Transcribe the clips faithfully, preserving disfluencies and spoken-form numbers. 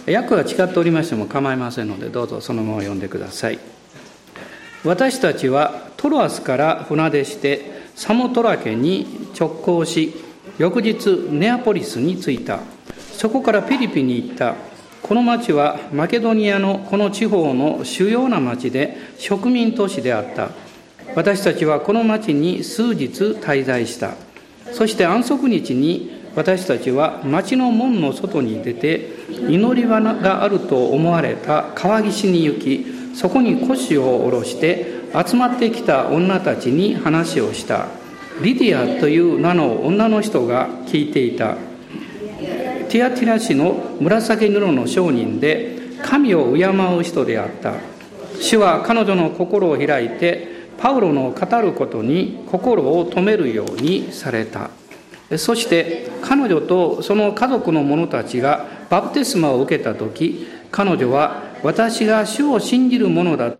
訳が違っておりましても構いませんので、どうぞそのまま読んでください。私たちはトロアスから船出してサモトラケに直行し、翌日ネアポリスに着いた。そこからピリピに行った。この町はマケドニアのこの地方の主要な町で植民都市であった。私たちはこの町に数日滞在した。そして安息日に私たちは町の門の外に出て、祈り場があると思われた川岸に行き、そこに腰を下ろして集まってきた女たちに話をした。リディアという名の女の人が聞いていた。ティアティラ市の紫布の商人で神を敬う人であった。主は彼女の心を開いてパウロの語ることに心を止めるようにされた。そして彼女とその家族の者たちがバプテスマを受けたとき、彼女は私が主を信じる者だと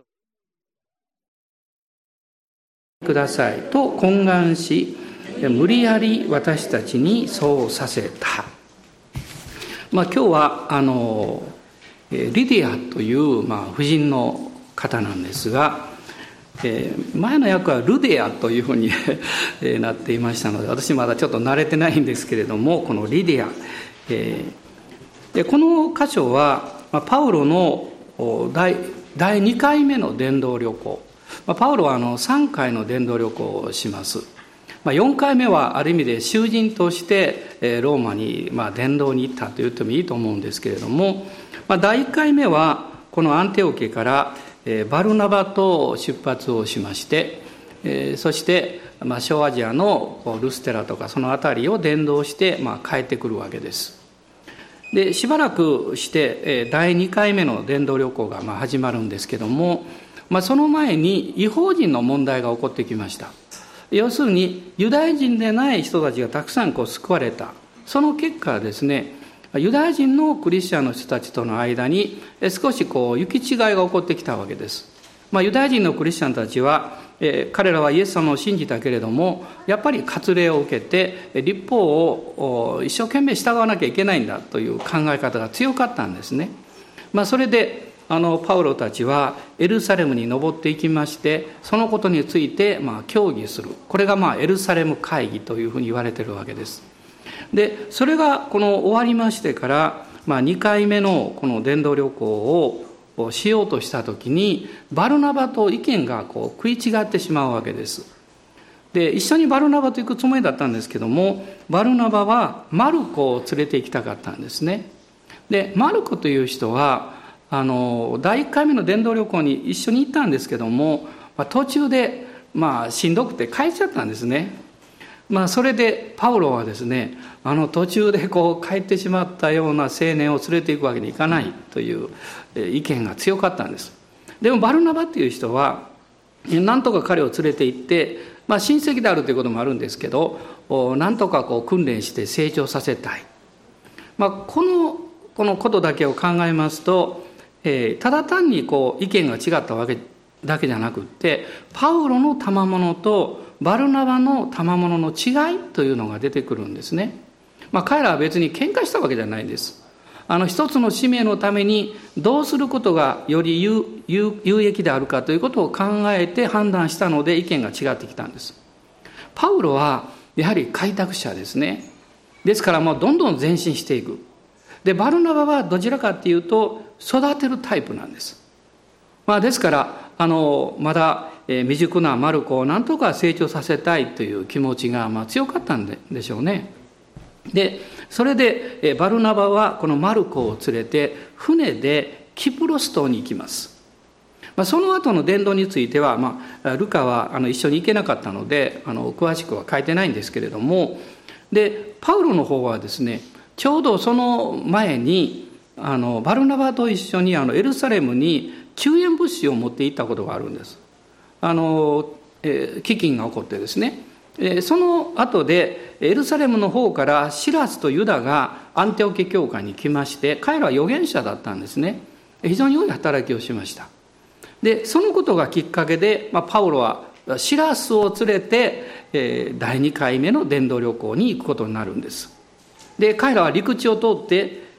くださいと懇願し、無理やり私たちにそうさせた。まあ、今日はあのリディアという、まあ、婦人の方なんですが、えー、前の訳はルデアというふうになっていましたので、私まだちょっと慣れてないんですけれども、このリディア、えー、でこの箇所は、まあ、パウロの第、第にかいめの伝道旅行、まあ、パウロはあのさんかいの伝道旅行をします。まあ、よんかいめはある意味で囚人としてローマにまあ伝道に行ったと言ってもいいと思うんですけれども、まあ、だいいっかいめはこのアンテオケからバルナバと出発をしまして、そしてまあ小アジアのルステラとかその辺りを伝道してまあ帰ってくるわけです。でしばらくしてだいにかいめの伝道旅行がまあ始まるんですけども、まあ、その前に異邦人の問題が起こってきました。要するにユダヤ人でない人たちがたくさんこう救われた。その結果ですね、ユダヤ人のクリスチャンの人たちとの間に少しこう行き違いが起こってきたわけです。まあ、ユダヤ人のクリスチャンたちは、えー、彼らはイエス様を信じたけれども、やっぱり割礼を受けて律法を一生懸命従わなきゃいけないんだという考え方が強かったんですね。まあ、それであのパウロたちはエルサレムに登っていきまして、そのことについてまあ協議する。これがまあエルサレム会議というふうに言われているわけです。でそれがこの終わりましてから、まあ、にかいめのこの伝道旅行をしようとしたときに、バルナバと意見がこう食い違ってしまうわけです。で一緒にバルナバと行くつもりだったんですけども、バルナバはマルコを連れて行きたかったんですね。でマルコという人はあのだいいっかいめの伝道旅行に一緒に行ったんですけども、まあ、途中でまあしんどくて帰っちゃったんですね。まあ、それでパウロはですね、あの途中でこう帰ってしまったような青年を連れていくわけにいかないという意見が強かったんです。でもバルナバっていう人はなんとか彼を連れて行って、まあ、親戚であるということもあるんですけど、なんとかこう訓練して成長させたい。まあ、このこのことだけを考えますと、えー、ただ単にこう意見が違ったわけだけじゃなくって、パウロの賜物とバルナバの賜物の違いというのが出てくるんですね。まあ、彼らは別に喧嘩したわけじゃないんです。あの一つの使命のためにどうすることがより 有, 有, 有益であるかということを考えて判断したので意見が違ってきたんです。パウロはやはり開拓者ですね。ですからもうどんどん前進していく。でバルナバはどちらかというと育てるタイプなんです。まあ、ですからあのまだ未熟なマルコを何とか成長させたいという気持ちがまあ強かったん で, でしょうね。でそれでバルナバはこのマルコを連れて船でキプロス島に行きます。まあ、その後の伝道については、まあ、ルカはあの一緒に行けなかったのであの詳しくは書いてないんですけれども、でパウロの方はですね、ちょうどその前にあのバルナバと一緒にあのエルサレムに救援物資を持って行ったことがあるんです。あの、えー、飢饉が起こってですね、えー、その後でエルサレムの方からシラスとユダがアンテオケ教会に来まして、彼らは預言者だったんですね。非常に良い働きをしました。でそのことがきっかけで、まあ、パウロはシラスを連れて、えー、だいにかいめの伝道旅行に行くことになるんです。で彼らは陸地を通って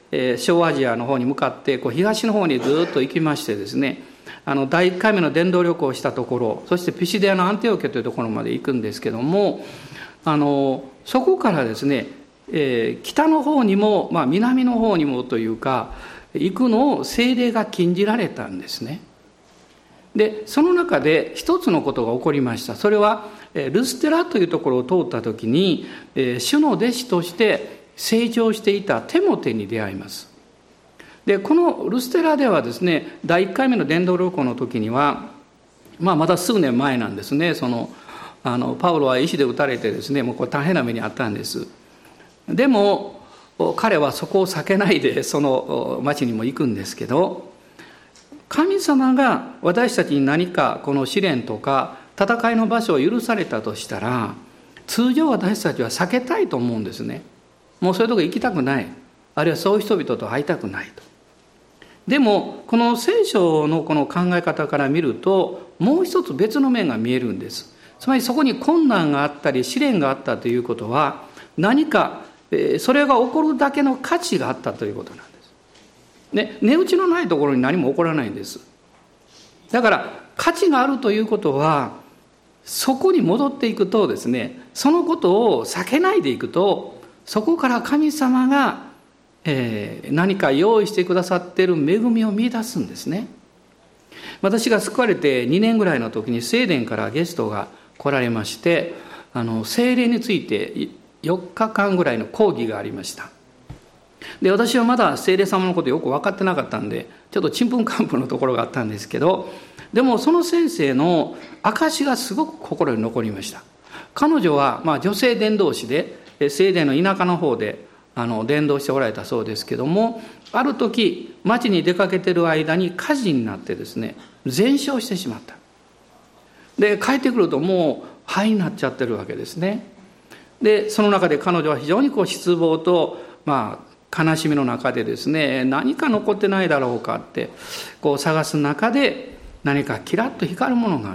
えー、小アジアの方に向かってこう東の方にずっと行きましてですね、あのだいいっかいめの伝道旅行をしたところ、そしてピシデアのアンテオケというところまで行くんですけども、あのそこからですね、えー、北の方にも、まあ、南の方にもというか行くのを聖霊が禁じられたんですね。でその中で一つのことが起こりました。それはルステラというところを通った時に、えー、主の弟子として成長していたテモテに出会います。でこのルステラではですね、だいいっかいめの伝道旅行の時には、まあ、まだ数年前なんですね。そのあのパウロは石で撃たれてですね、もうこれ大変な目にあったんです。でも彼はそこを避けないでその町にも行くんですけど、神様が私たちに何かこの試練とか戦いの場所を許されたとしたら、通常私たちは避けたいと思うんですね。もうそういうとこ行きたくない、あるいはそういう人々と会いたくないと。でもこの聖書のこの考え方から見ると、もう一つ別の面が見えるんです。つまりそこに困難があったり試練があったということは、何かそれが起こるだけの価値があったということなんです。ね、値打ちのないところに何も起こらないんです。だから価値があるということは、そこに戻っていくとですね、そのことを避けないでいくと、そこから神様が、えー、何か用意してくださっている恵みを見出すんですね。私が救われてにねんぐらいの時にスウェーデンからゲストが来られまして、あの聖霊についてよっかかんぐらいの講義がありました。で私はまだ聖霊様のことよく分かってなかったんで、ちょっとちんぷんかんぷんのところがあったんですけど、でもその先生の証がすごく心に残りました。彼女はまあ女性伝道師で、スウェーデンの田舎の方であの伝道しておられたそうですけども、ある時町に出かけてる間に火事になってですね、全焼してしまった。で帰ってくるともう灰になっちゃってるわけですね。でその中で彼女は非常にこう失望と、まあ、悲しみの中でですね、何か残ってないだろうかってこう探す中で、何かキラッと光るものがあって、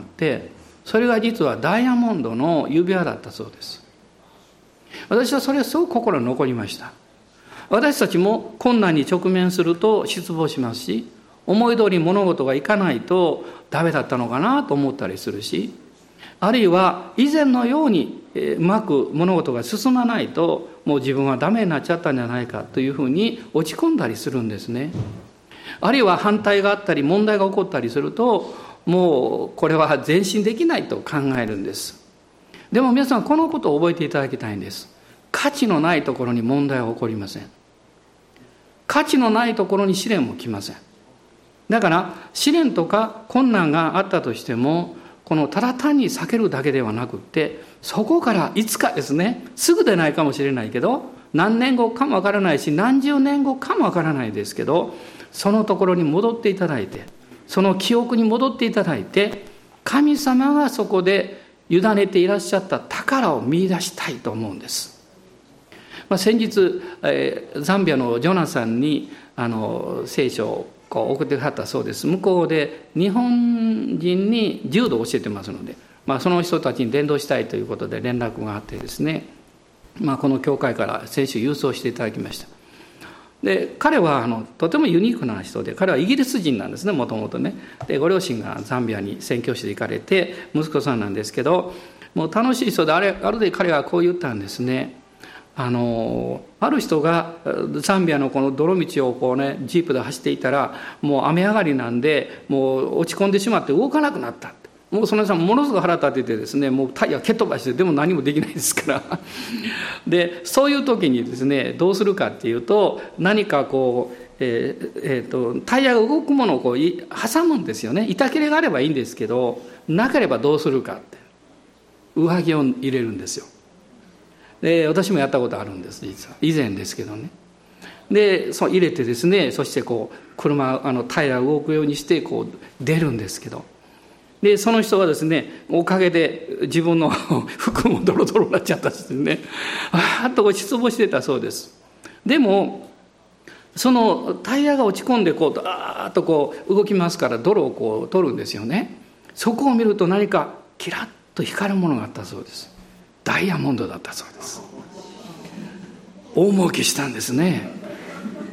それが実はダイヤモンドの指輪だったそうです。私はそれはすごく心に残りました。私たちも困難に直面すると失望しますし、思い通り物事がいかないとダメだったのかなと思ったりするし、あるいは以前のようにうまく物事が進まないと、もう自分はダメになっちゃったんじゃないかというふうに落ち込んだりするんですね。あるいは反対があったり問題が起こったりすると、もうこれは前進できないと考えるんです。でも皆さん、このことを覚えていただきたいんです。価値のないところに問題は起こりません。価値のないところに試練も来ません。だから試練とか困難があったとしても、このただ単に避けるだけではなくって、そこからいつかですね、すぐでないかもしれないけど、何年後かもわからないし、何十年後かもわからないですけど、そのところに戻っていただいて、その記憶に戻っていただいて、神様がそこで委ねていらっしゃった宝を見出したいと思うんです。まあ、先日、えー、ザンビアのジョナサンにあの聖書をこう送ってくださったそうです。向こうで日本人に柔道を教えてますので、まあ、その人たちに伝道したいということで連絡があってですね、まあ、この教会から聖書を郵送していただきました。で彼はあのとてもユニークな人で、彼はイギリス人なんですね、もともとね。でご両親がザンビアに宣教師で行かれて、息子さんなんですけど、もう楽しい人で、あれあるで彼はこう言ったんですね。あのある人がザンビアのこの泥道をこうねジープで走っていたら、もう雨上がりなんでもう落ち込んでしまって動かなくなった。もうその人はものすごく腹立っててですね、もうタイヤ蹴っ飛ばして、でも何もできないですからでそういう時にですね、どうするかっていうと、何かこう、えーえー、とタイヤが動くものをこう挟むんですよね。板切れがあればいいんですけど、なければどうするかって、上着を入れるんですよ。で私もやったことあるんです、実は以前ですけどね。でそう入れてですね、そしてこう車あのタイヤが動くようにしてこう出るんですけど、でその人はですね、おかげで自分の服もドロドロになっちゃったんですね。あーっと失望してたそうです。でもそのタイヤが落ち込んでこうあーっとこう動きますから、泥をこう取るんですよね。そこを見ると何かキラッと光るものがあったそうです。ダイヤモンドだったそうです。大儲けしたんですね。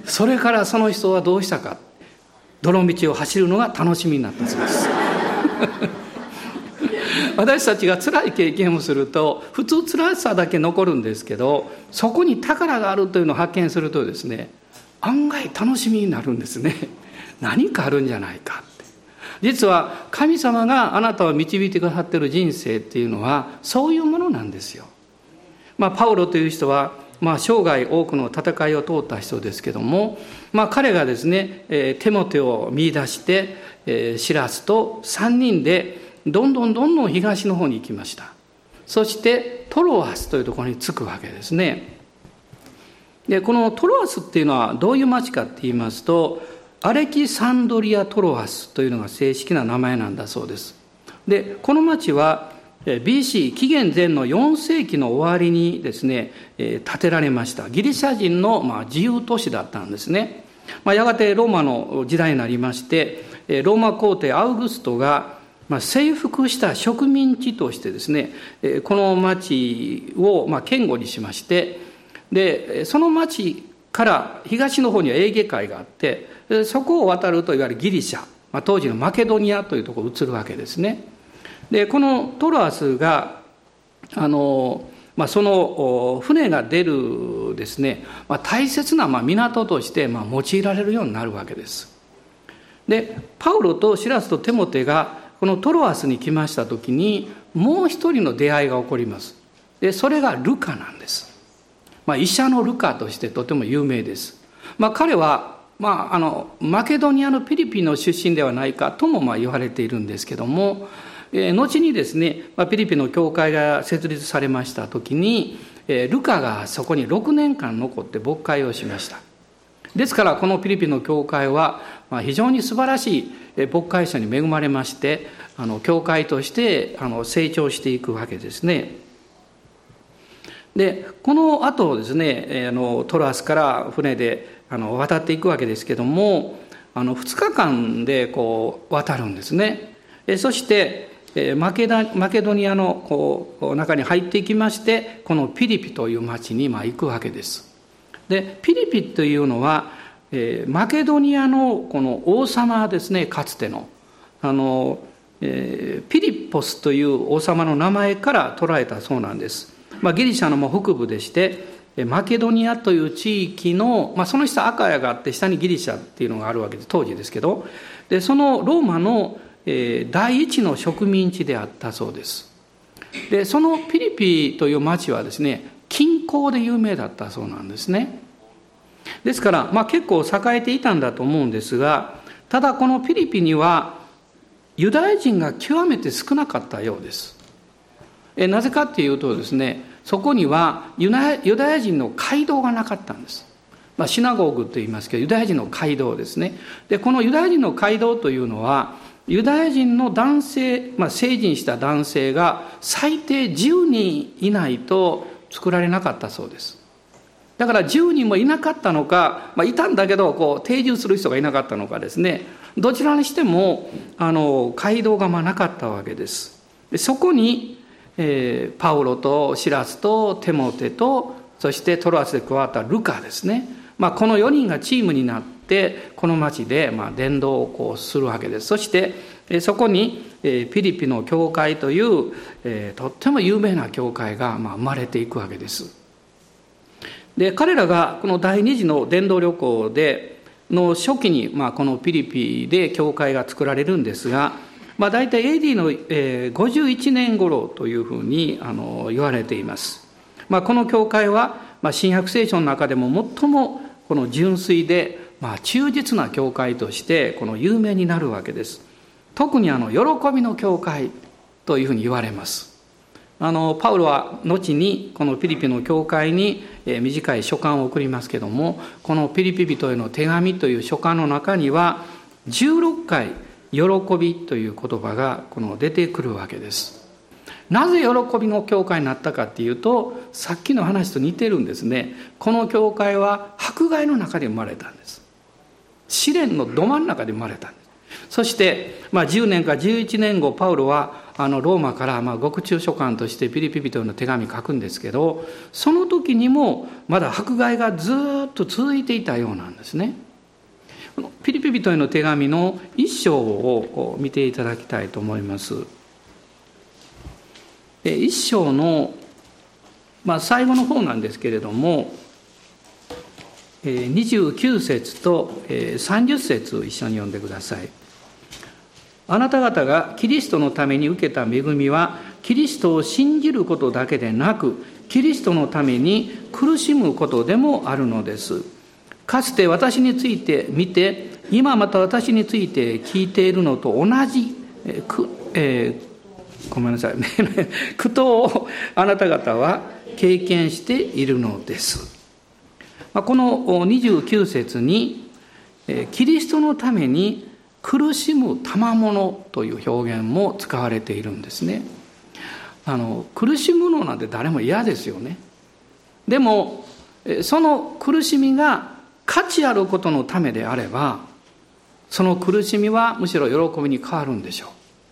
それからその人はどうしたか、泥道を走るのが楽しみになったそうです私たちが辛い経験をすると普通辛さだけ残るんですけど、そこに宝があるというのを発見するとですね、案外楽しみになるんですね。何かあるんじゃないかって。実は神様があなたを導いてくださっている人生っていうのはそういうものなんですよ。まあ、パウロという人は、まあ、生涯多くの戦いを通った人ですけども、まあ、彼がですね、えー、テモテを見出して、えー、シラスとさんにんでどんどんどんどん東の方に行きました。そしてトロアスというところに着くわけですね。でこのトロアスっていうのはどういう町かって言いますと、アレキサンドリア・トロアスというのが正式な名前なんだそうです。でこの町は ビーシー 紀元前のよん世紀の終わりにですね建てられましたギリシャ人のまあ自由都市だったんですね。まあ、やがてローマの時代になりまして、ローマ皇帝アウグストがまあ征服した植民地としてですねこの町をまあ堅固にしまして、でその町から東の方にはエーゲ海があって、そこを渡るといわゆるギリシャ、まあ、当時のマケドニアというところに移るわけですね。でこのトロアスがあの、まあ、その船が出るですね、まあ、大切なまあ港としてまあ用いられるようになるわけです。でパウロとシラスとテモテがこのトロアスに来ました時にもう一人の出会いが起こります。でそれがルカなんです。まあ、医者のルカとしてとても有名です。まあ、彼は、まあ、あのマケドニアのピリピの出身ではないかともまあ言われているんですけども、えー、後にですね、まあ、ピリピの教会が設立されました時に、えー、ルカがそこにろくねんかん残って牧会をしました。ですからこのピリピの教会は、まあ、非常に素晴らしい牧会者に恵まれまして、あの教会としてあの成長していくわけですね。でこの後ですね、あのトロアスから船であの渡っていくわけですけども、あのふつかかんでこう渡るんですね。そしてマケダマケドニアのこう中に入っていきまして、このピリピという町にまあ行くわけです。でピリピというのは、えー、マケドニアのこの王様ですね、かつてのあの、えー、ピリポスという王様の名前から捉えたそうなんです。まあ、ギリシャのも北部でして、マケドニアという地域の、まあ、その下アカヤがあって下にギリシャっていうのがあるわけです、当時ですけど、でそのローマの、えー、第一の植民地であったそうです。でそのピリピという町はですね、金鉱で有名だったそうなんですね。ですから、まあ、結構栄えていたんだと思うんですが、ただこのピリピにはユダヤ人が極めて少なかったようです。えなぜかっていうとですね、そこにはユダヤ人の街道がなかったんです。まあ、シナゴーグと言いますけど、ユダヤ人の街道ですね。でこのユダヤ人の街道というのは、ユダヤ人の男性、まあ、成人した男性が最低じゅうにんいないと作られなかったそうです。だからじゅうにんもいなかったのか、まあ、いたんだけどこう定住する人がいなかったのかですね、どちらにしてもあの街道がまあなかったわけです。でそこにえー、パウロとシラスとテモテと、そしてトロアスで加わったルカですね、まあ、このよにんがチームになってこの町でまあ伝道をこうするわけです。そして、えー、そこに、えー、ピリピの教会という、えー、とっても有名な教会がまあ生まれていくわけです。で彼らがこの第二次の伝道旅行での初期に、まあ、このピリピで教会が作られるんですが、まあ、大体 エーディー のごじゅういちねん頃というふうにあの言われています。まあ、この教会は、まあ、新約聖書の中でも最もこの純粋で、まあ、忠実な教会としてこの有名になるわけです。特にあの喜びの教会というふうに言われます。あのパウロは後にこのピリピの教会に短い書簡を送りますけども、このピリピ人への手紙という書簡の中にはじゅうろっかい喜びという言葉がこの出てくるわけです。なぜ喜びの教会になったかっていうと、さっきの話と似てるんですね。この教会は迫害の中で生まれたんです。試練のど真ん中で生まれたんです。そして、まあ、じゅうねんかじゅういちねんご、パウロはあのローマからまあ獄中書簡としてピリピ人への手紙書くんですけど、その時にもまだ迫害がずっと続いていたようなんですね。ピリピ人への手紙の一章を見ていただきたいと思います。一章の、まあ、最後の方なんですけれども、にじゅうきゅう節とさんじゅう節を一緒に読んでください。あなた方がキリストのために受けた恵みは、キリストを信じることだけでなく、キリストのために苦しむことでもあるのです。かつて私について見て、今また私について聞いているのと同じ、えくえー、ごめんなさいね苦闘をあなた方は経験しているのです。このにじゅうきゅう節に、キリストのために苦しむ賜物という表現も使われているんですね。あの苦しむのなんて誰も嫌ですよね。でもその苦しみが価値あることのためであれば、その苦しみはむしろ喜びに変わるんでしょ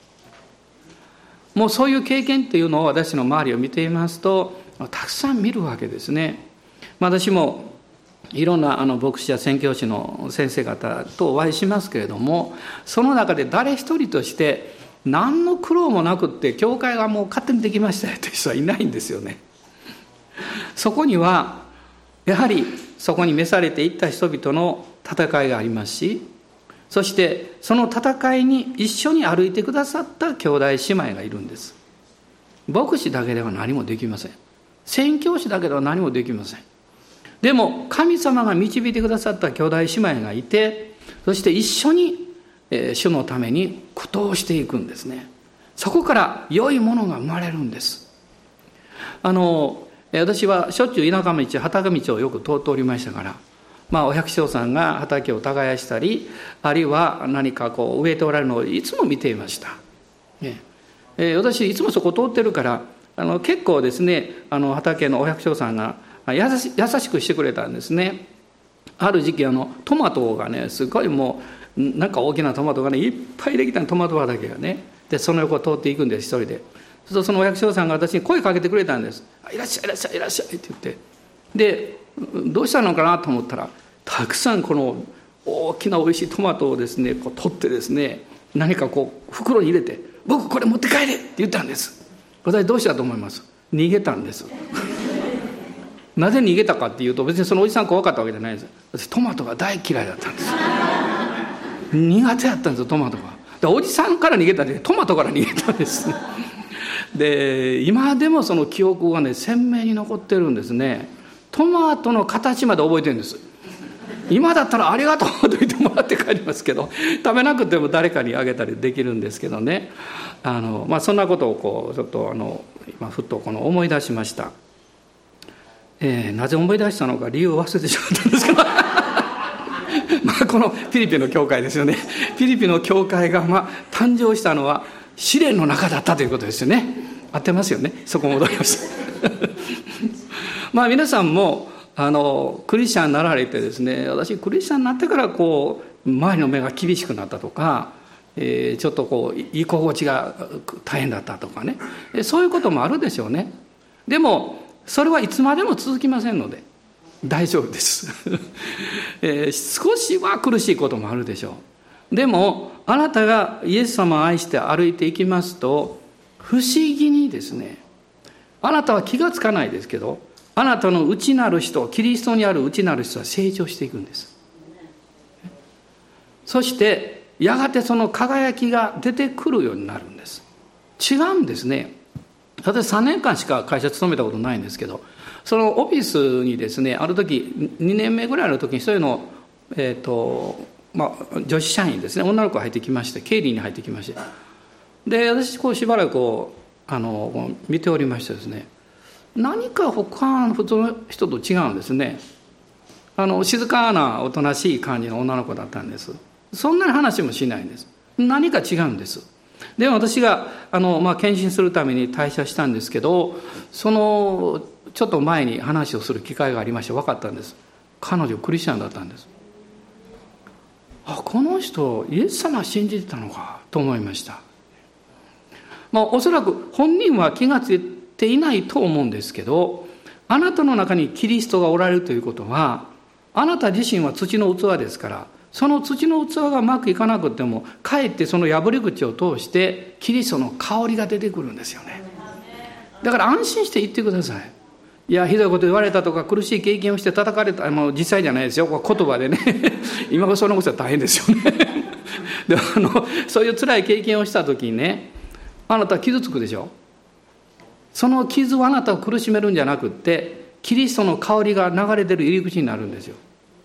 う。もうそういう経験っていうのを私の周りを見ていますとたくさん見るわけですね。私もいろんなあの牧師や宣教師の先生方とお会いしますけれども、その中で誰一人として何の苦労もなくって教会がもう勝手にできましたよという人はいないんですよね。そこにはやはりそこに召されていった人々の戦いがありますし、そしてその戦いに一緒に歩いてくださった兄弟姉妹がいるんです。牧師だけでは何もできません。宣教師だけでは何もできません。でも神様が導いてくださった兄弟姉妹がいて、そして一緒に主のために苦闘していくんですね。そこから良いものが生まれるんです。あの私はしょっちゅう田舎道、畑道をよく通っておりましたから、まあ、お百姓さんが畑を耕したり、あるいは何かこう植えておられるのをいつも見ていました。ねえー、私いつもそこ通ってるから、あの結構ですね、あの畑のお百姓さんが優し、優しくしてくれたんですね。ある時期あのトマトがね、すごいもうなんか大きなトマトがねいっぱいできたトマト畑がね、でその横を通っていくんです、一人で。そうするとそのお百姓さんが私に声かけてくれたんです。いらっしゃいいらっしゃいいらっしゃいって言って、でどうしたのかなと思ったら、たくさんこの大きなおいしいトマトをですねこう取ってですね、何かこう袋に入れて、僕これ持って帰れって言ったんです。私どうしたと思います？逃げたんですなぜ逃げたかっていうと、別にそのおじさん怖かったわけじゃないです。私トマトが大嫌いだったんです苦手だったんですよ、トマトが。でおじさんから逃げたんで、トマトから逃げたんですで今でもその記憶がね鮮明に残ってるんですね。トマトの形まで覚えてるんです。今だったらありがとうと言ってもらって帰りますけど、食べなくても誰かにあげたりできるんですけどね。あの、まあ、そんなことをこうちょっとあの今ふっとこの思い出しました。えー、なぜ思い出したのか理由を忘れてしまったんですけどまあこのフィリピンの教会ですよね。フィリピンの教会がまあ誕生したのは試練の中だったということですよね。合ってますよね。そこ戻りましたまあ皆さんもあのクリスチャンになられてですね、私クリスチャンになってからこう周りの目が厳しくなったとか、えー、ちょっとこう居心地が大変だったとかね、そういうこともあるでしょうね。でもそれはいつまでも続きませんので大丈夫です、えー、少しは苦しいこともあるでしょう。でもあなたがイエス様を愛して歩いていきますと、不思議にですね、あなたは気がつかないですけど、あなたの内なる人、キリストにある内なる人は成長していくんです。そしてやがてその輝きが出てくるようになるんです。違うんですね。私さんねんかんしか会社勤めたことないんですけど、そのオフィスにですね、ある時にねんめぐらいの時にそういうの、えーとまあ、女子社員ですね、女の子が入ってきまして、経理に入ってきまして、で私こうしばらくこうあの見ておりましてですね、何か他の普通の人と違うんですね。あの静かなおとなしい感じの女の子だったんです。そんなに話もしないんです。何か違うんです。で私があの、まあ、献身するために退社したんですけど、そのちょっと前に話をする機会がありまして分かったんです。彼女クリスチャンだったんです。あ、この人イエス様信じてたのかと思いました。 まあ、おそらく本人は気がついていないと思うんですけど、あなたの中にキリストがおられるということは、あなた自身は土の器ですから、その土の器がうまくいかなくても、かえってその破り口を通してキリストの香りが出てくるんですよね。だから安心して言ってください。いや、ひどいこと言われたとか苦しい経験をして叩かれた、もう実際じゃないですよ、これ言葉でね今がそのことは大変ですよねであのそういう辛い経験をした時にね、あなたは傷つくでしょ。その傷はあなたを苦しめるんじゃなくって、キリストの香りが流れ出る入り口になるんですよ。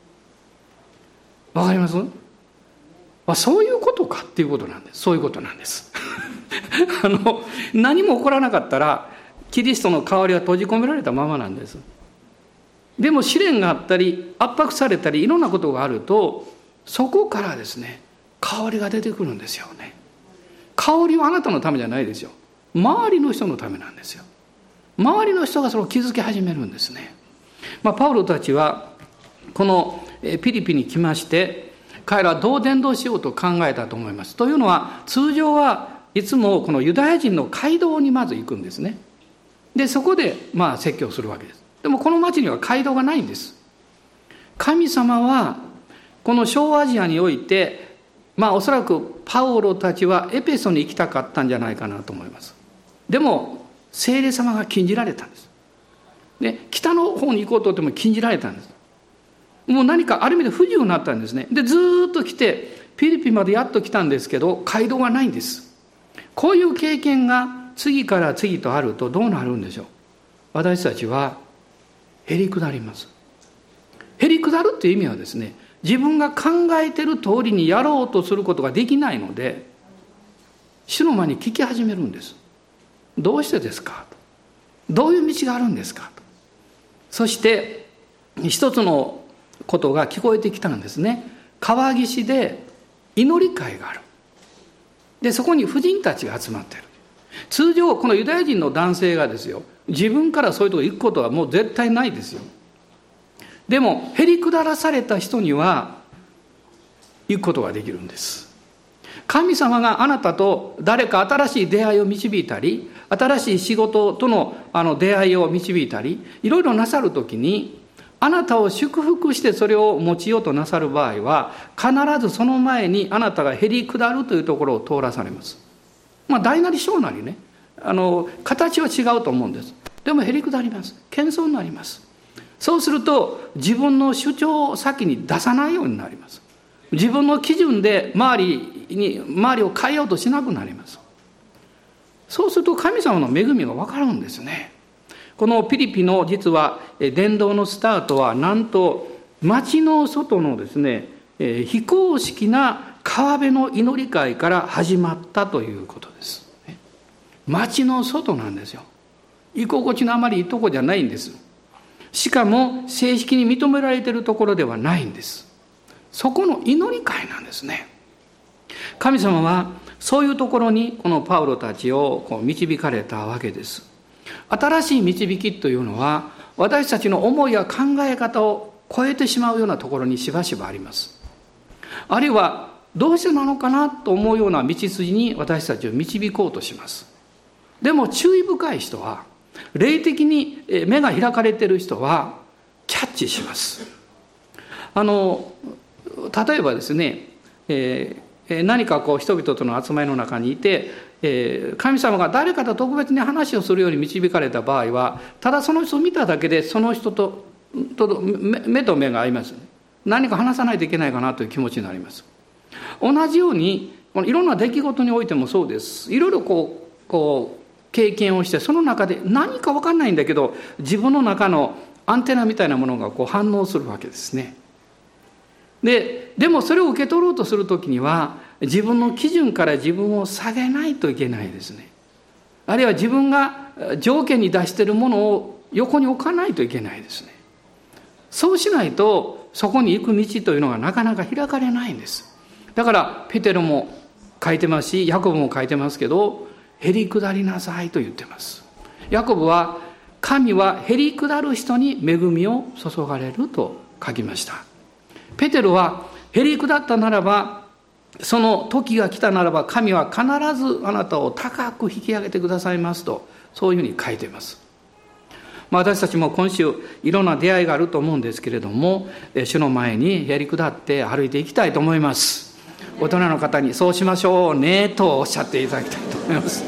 わかります？あ、そういうことかっていうことなんです。そういうことなんですあの何も起こらなかったらキリストの香りは閉じ込められたままなんです。でも試練があったり圧迫されたりいろんなことがあると、そこからですね、香りが出てくるんですよね。香りはあなたのためじゃないですよ。周りの人のためなんですよ。周りの人がそれを気づき始めるんですね。まあ、パウロたちはこのピリピに来まして、彼らはどう伝道しようと考えたと思います。というのは、通常はいつもこのユダヤ人の街道にまず行くんですね。でそこでまあ説教するわけです。でもこの町には街道がないんです。神様はこの小アジアにおいて、まあおそらくパウロたちはエペソに行きたかったんじゃないかなと思います。でも聖霊様が禁じられたんです。で北の方に行こうとっても禁じられたんです。もう何かある意味で不自由になったんですね。でずっと来てピリピまでやっと来たんですけど、街道がないんです。こういう経験が次から次とあるとどうなるんでしょう。私たちはへりくだります。へりくだるっていう意味はですね、自分が考えてる通りにやろうとすることができないので、主の前に聞き始めるんです。どうしてですかと、どういう道があるんですかと。そして一つのことが聞こえてきたんですね。川岸で祈り会がある。でそこに婦人たちが集まっている。通常このユダヤ人の男性がですよ、自分からそういうところ行くことはもう絶対ないですよ。でもへりくだらされた人には行くことができるんです。神様があなたと誰か新しい出会いを導いたり、新しい仕事とのあの出会いを導いたり、いろいろなさるときに、あなたを祝福してそれを用いようとなさる場合は、必ずその前にあなたがへりくだるというところを通らされます。まあ大なり小なりね、あの形は違うと思うんです。でもへりくだります。謙遜になります。そうすると自分の主張を先に出さないようになります。自分の基準で周りに周りを変えようとしなくなります。そうすると神様の恵みが分かるんですね。このピリピの実は伝道のスタートは、なんと町の外のですね、非公式な川辺の祈り会から始まったということです。町の外なんですよ。居心地のあまりいいとこじゃないんです。しかも正式に認められているところではないんです。そこの祈り会なんですね。神様はそういうところにこのパウロたちをこう導かれたわけです。新しい導きというのは、私たちの思いや考え方を超えてしまうようなところにしばしばあります。あるいはどうしてなのかなと思うような道筋に私たちを導こうとします。でも注意深い人は、霊的に目が開かれている人はキャッチします。あの例えばですね、えー、何かこう人々との集まりの中にいて、えー、神様が誰かと特別に話をするように導かれた場合は、ただその人を見ただけでその人と、と目と目が合います。何か話さないといけないかなという気持ちになります。同じようにいろんな出来事においてもそうです。いろいろこう、こう経験をして、その中で何か分かんないんだけど、自分の中のアンテナみたいなものがこう反応するわけですね。で、でもそれを受け取ろうとするときには、自分の基準から自分を下げないといけないですね。あるいは自分が条件に出しているものを横に置かないといけないですね。そうしないとそこに行く道というのがなかなか開かれないんです。だからペテロも書いてますし、ヤコブも書いてますけど、へりくだりなさいと言ってます。ヤコブは、神はへりくだる人に恵みを注がれると書きました。ペテロは、へりくだったならばその時が来たならば神は必ずあなたを高く引き上げてくださいますと、そういうふうに書いています。まあ、私たちも今週いろんな出会いがあると思うんですけれども、主の前にへり下って歩いていきたいと思います。大人の方にそうしましょうねとおっしゃっていただきたいと思います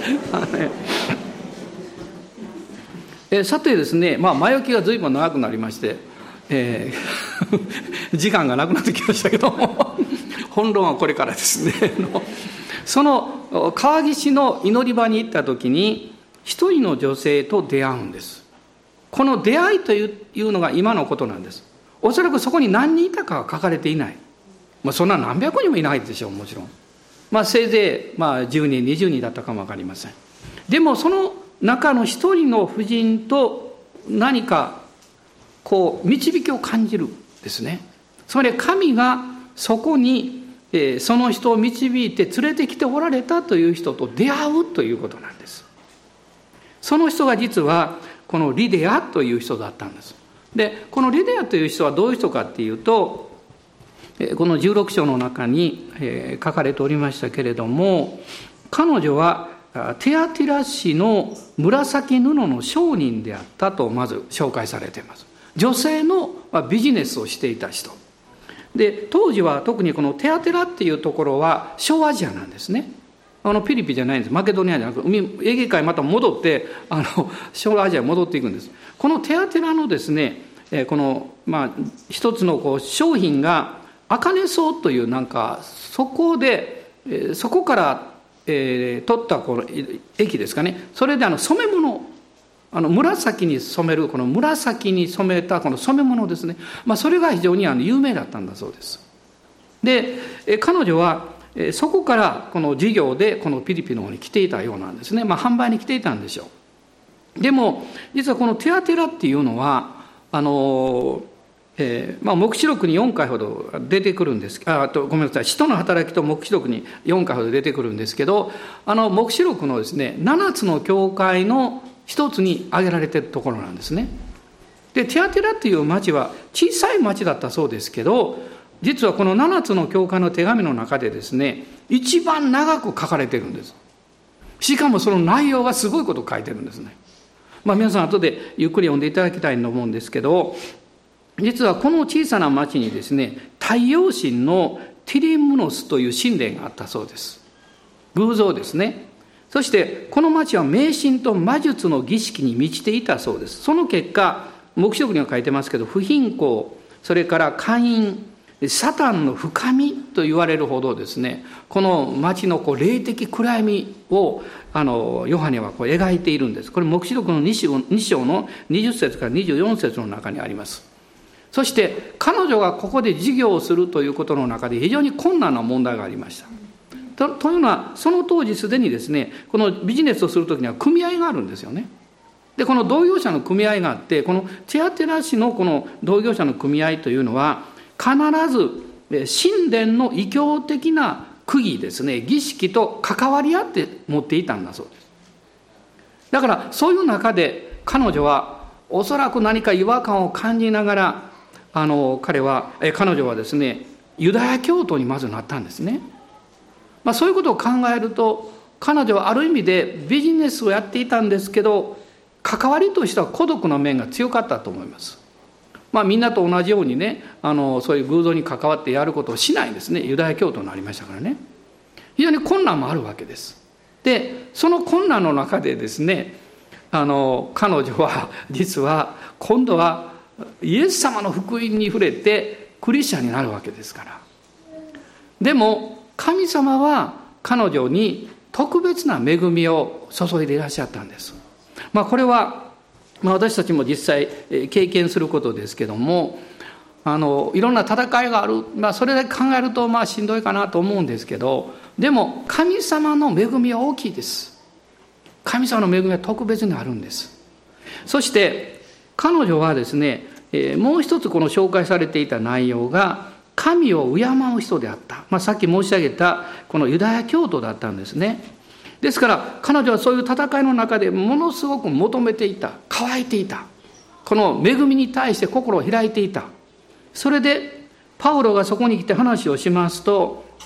えさてですね、まあ、前置きが随分長くなりまして、えー、時間がなくなってきましたけども本論はこれからですねその川岸の祈り場に行った時に一人の女性と出会うんです。この出会いというのが今のことなんです。おそらくそこに何人いたかは書かれていない、まあ、そんな何百人もいないでしょう。もちろん、まあ、せいぜいまあじゅうにんにじゅうにんだったかも分かりません。でもその中の一人の婦人と何かこう導きを感じるですね。つまり神がそこに、えー、その人を導いて連れてきておられたという人と出会うということなんです。その人が実はこのリデアという人だったんです。でこのリデアという人はどういう人かっていうと、このじゅうろく章の中に書かれておりましたけれども、彼女はテアティラ市の紫布の商人であったとまず紹介されています。女性のビジネスをしていた人で、当時は特にこのテアテラっていうところは小アジアなんですね。あのピリピじゃないんです。マケドニアじゃなく海エーゲ海また戻ってあの小アジアに戻っていくんです。このテアテラのですね、このまあ一つのこう商品がアカネソウというなんかそこでそこからえー、取ったこの液ですかね。それであの染め物、あの紫に染めるこの紫に染めたこの染め物ですね。まあそれが非常にあの有名だったんだそうです。で、え彼女はえそこからこの事業でこのピリピの方に来ていたようなんですね。まあ販売に来ていたんでしょう。でも実はこのテアテラっていうのはあのえーまあ、黙示録によんかいほど出てくるんです。あとごめんなさい、使徒の働きと黙示録によんかいほど出てくるんですけど、あの黙示録のですねななつの教会の一つに挙げられているところなんですね。でテアテラっていう町は小さい町だったそうですけど、実はこのななつの教会の手紙の中でですね一番長く書かれているんです。しかもその内容がすごいことを書いてるんですね。まあ皆さん後でゆっくり読んでいただきたいと思うんですけど、実はこの小さな町にですね太陽神のティリムノスという神殿があったそうです。偶像ですね。そしてこの町は迷信と魔術の儀式に満ちていたそうです。その結果黙示録には書いてますけど、不貧困、それから姦淫、サタンの深みと言われるほどですね、この町のこう霊的暗闇をあのヨハネはこう描いているんです。これ黙示録のに章のにじゅっ節からにじゅうよん節の中にあります。そして彼女がここで事業をするということの中で非常に困難な問題がありました。と, というのはその当時すでにですねこのビジネスをするときには組合があるんですよね。でこの同業者の組合があって、このテアテラ市のこの同業者の組合というのは必ず神殿の異教的な区議ですね、儀式と関わり合って持っていたんだそうです。だからそういう中で彼女はおそらく何か違和感を感じながらあの彼はえ彼女はですねユダヤ教徒にまずなったんですね。まあ、そういうことを考えると彼女はある意味でビジネスをやっていたんですけど、関わりとしては孤独な面が強かったと思います。まあ、みんなと同じようにねあのそういう偶像に関わってやることをしないんですね。ユダヤ教徒になりましたからね。非常に困難もあるわけです。でその困難の中でですねあの彼女は実は今度はイエス様の福音に触れてクリスチャンになるわけですから。でも神様は彼女に特別な恵みを注いでいらっしゃったんです。まあ、これは、まあ、私たちも実際経験することですけども、あのいろんな戦いがある、まあ、それだけ考えるとまあしんどいかなと思うんですけど、でも神様の恵みは大きいです。神様の恵みは特別にあるんです。そして彼女はですね、もう一つこの紹介されていた内容が神を敬う人であった、まあ、さっき申し上げたこのユダヤ教徒だったんですね。ですから彼女はそういう戦いの中でものすごく求めていた、乾いていた、この恵みに対して心を開いていた。それでパウロがそこに来て話をしますと、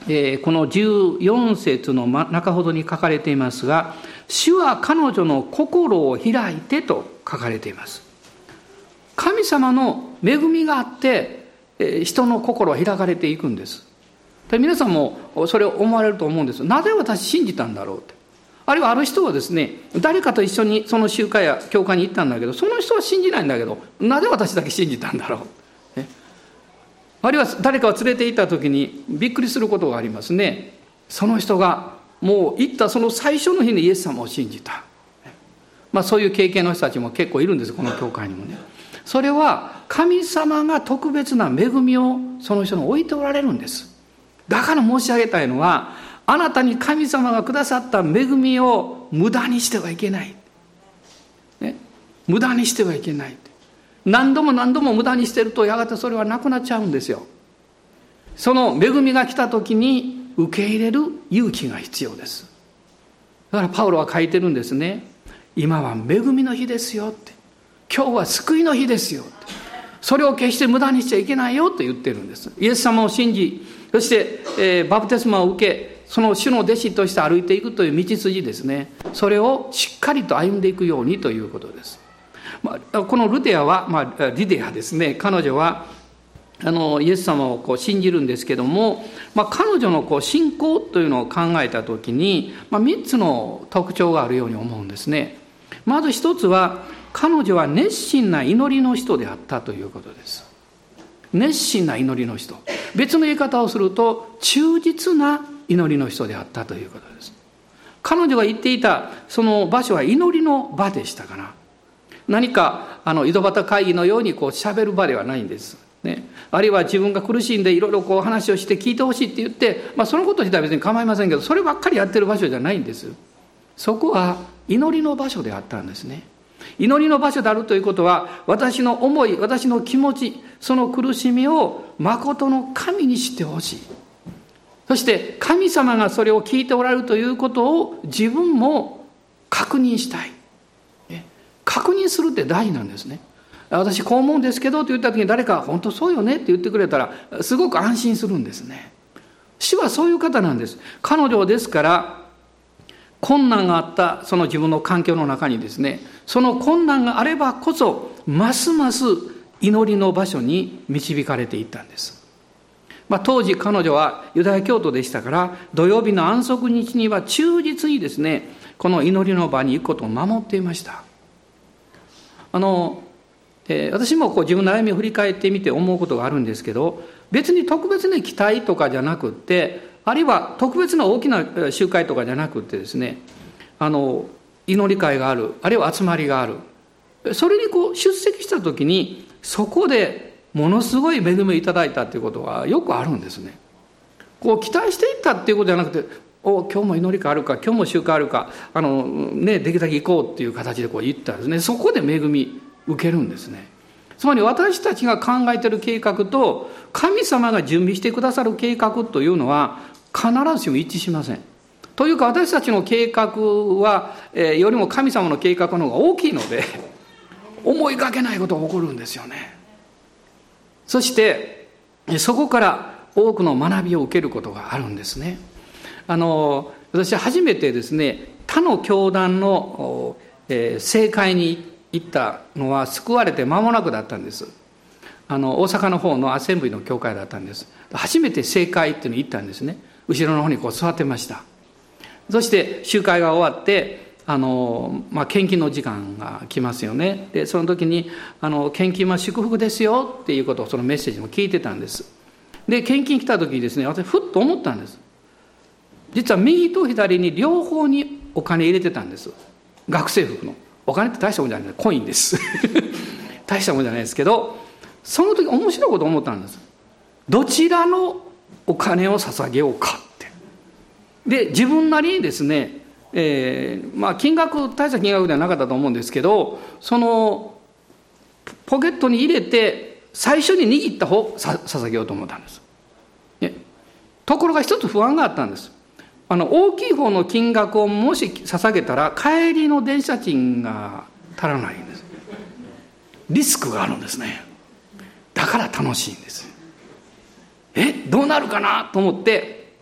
えー、このじゅうよん節の中ほどに書かれていますが、主は彼女の心を開いてと書かれています。神様の恵みがあって、えー、人の心は開かれていくんです。で、皆さんもそれを思われると思うんです。なぜ私信じたんだろうって。あるいはある人はですね、誰かと一緒にその集会や教会に行ったんだけど、その人は信じないんだけど、なぜ私だけ信じたんだろう、ね、あるいは誰かを連れて行った時にびっくりすることがありますね。その人がもう行ったその最初の日にイエス様を信じた、まあ、そういう経験の人たちも結構いるんです、この教会にもね。それは神様が特別な恵みをその人に置いておられるんです。だから申し上げたいのは、あなたに神様がくださった恵みを無駄にしてはいけない、ね、無駄にしてはいけない。何度も何度も無駄にしてるとやがてそれはなくなっちゃうんですよ。その恵みが来た時に受け入れる勇気が必要です。だからパウロは書いてるんですね。今は恵みの日ですよって、今日は救いの日ですよって、それを決して無駄にしちゃいけないよと言ってるんです。イエス様を信じ、そして、えー、バプテスマを受け、その主の弟子として歩いていくという道筋ですね。それをしっかりと歩んでいくようにということです。まあ、このルテアは、まあ、リデアですね。彼女はあのイエス様をこう信じるんですけども、まあ、彼女のこう信仰というのを考えたときに、まあ、みっつの特徴があるように思うんですね。まず一つは、彼女は熱心な祈りの人であったということです。熱心な祈りの人。別の言い方をすると、忠実な祈りの人であったということです。彼女が言っていたその場所は祈りの場でしたから、何かあの井戸端会議のようにこう喋る場ではないんです、ね、あるいは自分が苦しんでいろいろこう話をして聞いてほしいって言って、まあ、そのこと自体は別に構いませんけど、そればっかりやってる場所じゃないんです。そこは祈りの場所であったんですね。祈りの場所であるということは、私の思い、私の気持ち、その苦しみを誠の神に知ってほしい。そして神様がそれを聞いておられるということを自分も確認したい。確認するって大事なんですね。私こう思うんですけどと言った時に、誰か本当そうよねって言ってくれたらすごく安心するんですね。主はそういう方なんです。彼女ですから困難があったその自分の環境の中にですね、その困難があればこそますます祈りの場所に導かれていったんです。まあ、当時彼女はユダヤ教徒でしたから、土曜日の安息日には忠実にですね、この祈りの場に行くことを守っていました。あの、えー、私もこう自分の歩みを振り返ってみて思うことがあるんですけど、別に特別に期待とかじゃなくって、あるいは特別な大きな集会とかじゃなくってですね、あの祈り会がある、あるいは集まりがある、それにこう出席した時にそこでものすごい恵みをいただいたということがよくあるんですね。こう期待していったっていうことじゃなくて、お今日も祈り会あるか、今日も集会あるか、あの、ね、できるだけ行こうっていう形でこう言ったんですね。そこで恵み受けるんですね。つまり私たちが考えている計画と神様が準備してくださる計画というのは必ずしも一致しません。というか、私たちの計画は、えー、よりも神様の計画の方が大きいので思いがけないことが起こるんですよね。そしてそこから多くの学びを受けることがあるんですね。あの私は初めてですね、他の教団の、えー、聖会に行ったのは救われて間もなくだったんです。あの大阪の方のアセンブリの教会だったんです。初めて聖会っていうのに行ったんですね。後ろの方にこう座ってました。そして集会が終わってあの、まあ、献金の時間が来ますよね。でその時にあの献金は祝福ですよっていうことをそのメッセージも聞いてたんです。で献金来た時にですね、私ふっと思ったんです。実は右と左に両方にお金入れてたんです。学生服のお金って大したもんじゃない、コインです大したもんじゃないですけど、その時面白いこと思ったんです。どちらのお金を捧げようかって。で自分なりにですね、えー、まあ金額大した金額ではなかったと思うんですけど、そのポケットに入れて最初に握った方を捧げようと思ったんです、ね、ところが一つ不安があったんです。あの大きい方の金額をもし捧げたら帰りの電車賃が足らないんです。リスクがあるんですね。だから楽しいんです。えどうなるかなと思って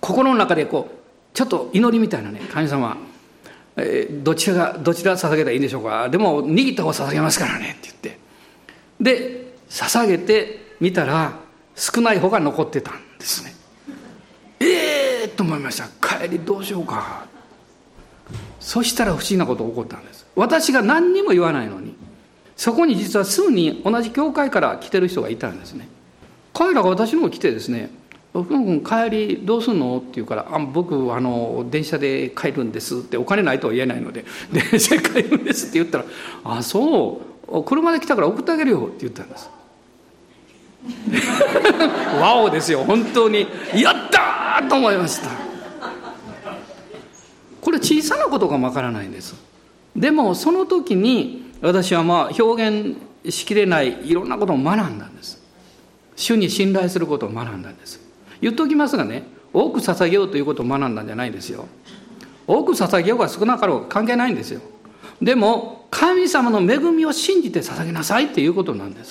心の中でこうちょっと祈りみたいなね、神様、えー、どちらがどちら捧げたらいいんでしょうか、でも握った方捧げますからねって言って、で捧げてみたら少ない方が残ってたんですね。ええー、と思いました。帰りどうしようか。そしたら不思議なことが起こったんです。私が何にも言わないのに、そこに実はすぐに同じ教会から来てる人がいたんですね。彼らが私の方に来てですね、福野君帰りどうすんのって言うから、あ僕あの電車で帰るんですって、お金ないとは言えないので電車で帰るんですって言ったら、あそう車で来たから送ってあげるよって言ったんですワオですよ、本当にやったーと思いました。これ小さなことかもわからないんです。でもその時に私はまあ表現しきれないいろんなことを学んだんです。主に信頼することを学んだんです。言っておきますがね、多く捧げようということを学んだんじゃないんですよ。多く捧げようが少なかろう関係ないんですよ。でも神様の恵みを信じて捧げなさいっていうことなんです。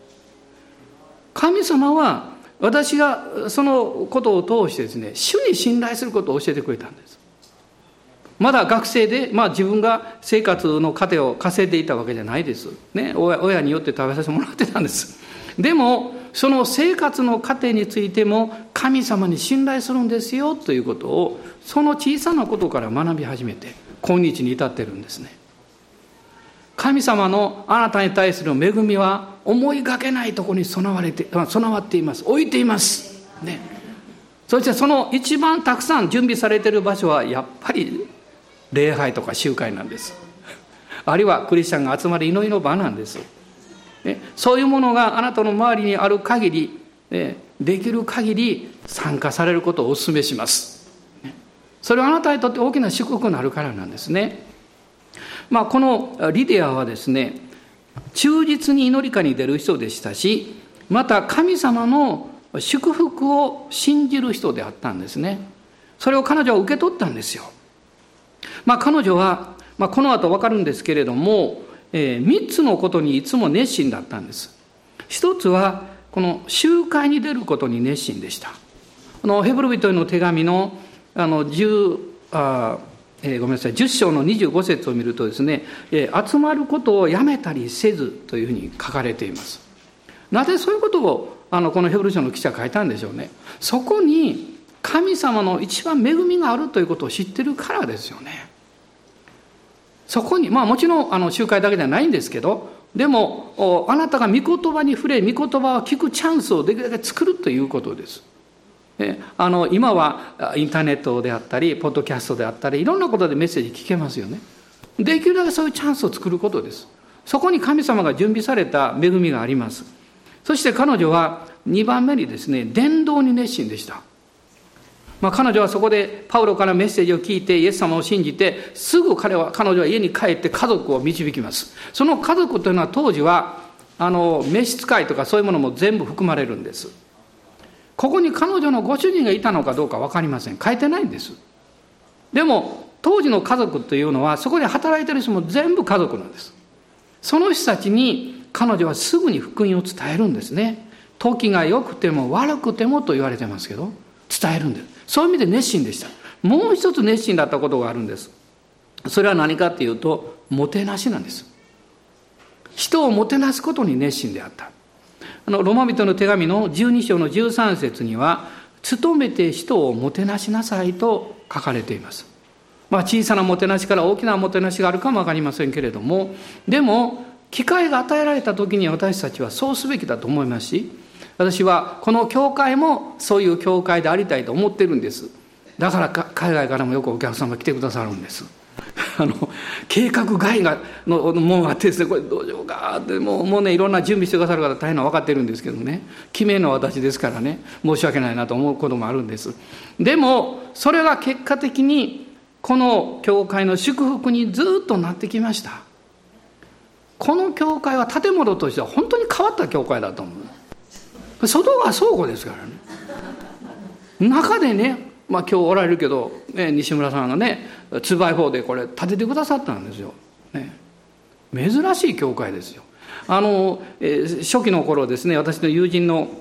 神様は私がそのことを通してですね、主に信頼することを教えてくれたんです。まだ学生で、まあ、自分が生活の糧を稼いでいたわけじゃないです、ね、親, 親によって食べさせてもらってたんです。でもその生活の糧についても神様に信頼するんですよということを、その小さなことから学び始めて今日に至ってるんですね。神様のあなたに対する恵みは思いがけないところに備われて備わっています、置いています、ね、そしてその一番たくさん準備されている場所はやっぱり礼拝とか集会なんです。あるいはクリスチャンが集まる祈りの場なんです。そういうものがあなたの周りにある限り、できる限り参加されることをお勧めします。それはあなたにとって大きな祝福になるからなんですね。まあ、このリディアはですね、忠実に祈り家に出る人でしたし、また神様の祝福を信じる人であったんですね。それを彼女は受け取ったんですよ。まあ、彼女は、まあ、この後分かるんですけれども、えー、みっつのことにいつも熱心だったんです。一つはこの集会に出ることに熱心でした。あのヘブル人への手紙のあの10あ、えー、ごめんなさいじゅっ章のにじゅうご節を見るとですね、えー、集まることをやめたりせずというふうに書かれています。なぜそういうことをあのこのヘブル書の記者は書いたんでしょうね。そこに神様の一番恵みがあるということを知ってるからですよね。そこにまあもちろんあの集会だけじゃないんですけど、でもあなたが御言葉に触れ、御言葉を聞くチャンスをできるだけ作るということです。えあの今はインターネットであったりポッドキャストであったりいろんなことでメッセージ聞けますよね。できるだけそういうチャンスを作ることです。そこに神様が準備された恵みがあります。そして彼女はにばんめにですね、伝道に熱心でした。まあ、彼女はそこでパウロからメッセージを聞いてイエス様を信じて、すぐ彼は彼女は家に帰って家族を導きます。その家族というのは当時はあの召使いとかそういうものも全部含まれるんです。ここに彼女のご主人がいたのかどうか分かりません。書いてないんです。でも当時の家族というのはそこで働いている人も全部家族なんです。その人たちに彼女はすぐに福音を伝えるんですね。時が良くても悪くてもと言われてますけど伝えるんです。そういう意味で熱心でした。もう一つ熱心だったことがあるんです。それは何かというと、もてなしなんです。人をもてなすことに熱心であった。あのローマ人の手紙のじゅうに章のじゅうさん節には、努めて人をもてなしなさいと書かれています。まあ、小さなもてなしから大きなもてなしがあるかもわかりませんけれども、でも機会が与えられた時に私たちはそうすべきだと思いますし、私はこの教会もそういう教会でありたいと思ってるんです。だから海外からもよくお客様が来てくださるんです。あの計画外がのものがあってですね、これどうしようかってもう、もうねいろんな準備してくださる方大変な分かってるんですけどね、決めるのは私ですからね、申し訳ないなと思うこともあるんです。でもそれが結果的にこの教会の祝福にずっとなってきました。この教会は建物としては本当に変わった教会だと思う。外が倉庫ですからね。中でね、まあ今日おられるけど、ね、西村さんがね、ツーバイフォーでこれ建ててくださったんですよ。ね、珍しい教会ですよ。あの、えー、初期の頃ですね、私の友人の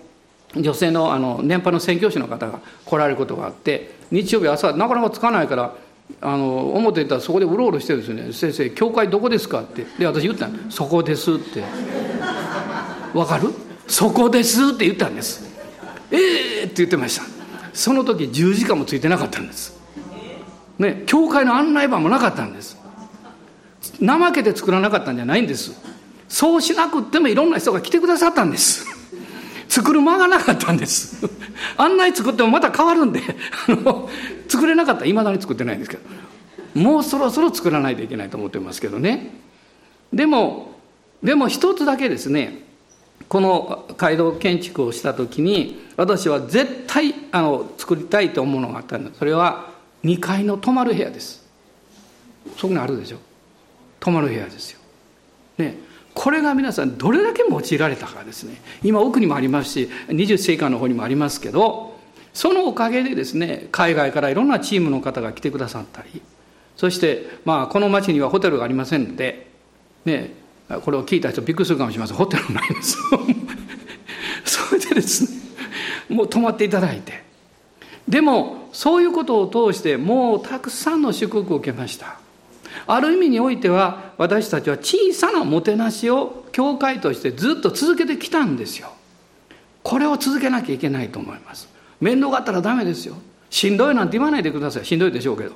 女性のあの年配の宣教師の方が来られることがあって、日曜日朝なかなか着かないからあの表に行ったらそこでうろうろしてるんですよね。先生、教会どこですかって。で私言ったの、そこですって。わかる？そこですって言ったんです。えーって言ってました。その時じゅうじかんもついてなかったんです、ね、教会の案内板もなかったんです。怠けて作らなかったんじゃないんです。そうしなくってもいろんな人が来てくださったんです。作る間がなかったんです。案内作ってもまた変わるんであの作れなかったらいまだに作ってないんですけど、もうそろそろ作らないといけないと思ってますけどね。でもでも一つだけですね、この街道建築をした時に私は絶対あの作りたいと思うのがあったんです。それはにかいの泊まる部屋です。そこにあるでしょ、泊まる部屋ですよ、ね、これが皆さんどれだけ用いられたかですね。今奥にもありますしにじゅっせいかんの方にもありますけど、そのおかげでですね、海外からいろんなチームの方が来てくださったり、そしてまあこの町にはホテルがありませんので、ね、これを聞いた人びっくりするかもしれません。ホテルないんですそれでですね、もう泊まっていただいて、でもそういうことを通してもうたくさんの祝福を受けました。ある意味においては私たちは小さなもてなしを教会としてずっと続けてきたんですよ。これを続けなきゃいけないと思います。面倒があったらダメですよ。しんどいなんて言わないでください。しんどいでしょうけど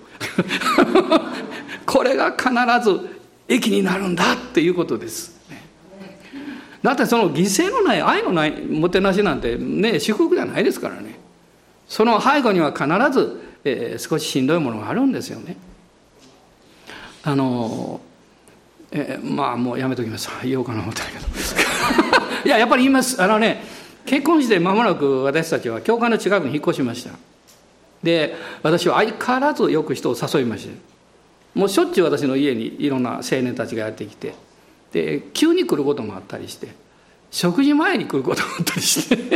これが必ず益になるんだっていうことです。だってその犠牲のない愛のないもてなしなんてね、祝福じゃないですからね。その背後には必ず、えー、少ししんどいものがあるんですよね。あの、えー、まあもうやめときます。言おうかな思ったけどいややっぱり言います。あのね、結婚して間もなく私たちは教会の近くに引っ越しました。で私は相変わらずよく人を誘いました。もうしょっちゅう私の家にいろんな青年たちがやってきて、で急に来ることもあったりして、食事前に来ることもあったりして